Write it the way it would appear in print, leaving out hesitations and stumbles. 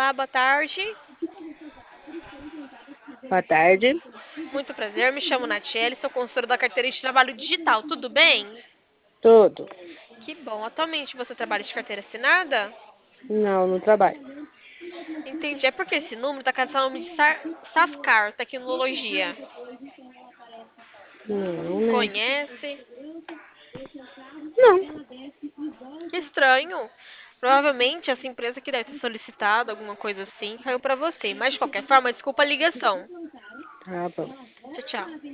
Olá, boa tarde. Boa tarde. Muito prazer, me chamo Natiele, sou consultora da carteira de trabalho digital, tudo bem? Tudo. Que bom. Atualmente você trabalha de carteira assinada? Não, no trabalho. Entendi. É porque esse número está com o nome de Safcar Tecnologia. Não, né? Conhece? Não. Que estranho. Provavelmente essa empresa que deve ter solicitado alguma coisa assim caiu para você. Mas de qualquer forma, desculpa a ligação. Tá bom. Tchau, tchau.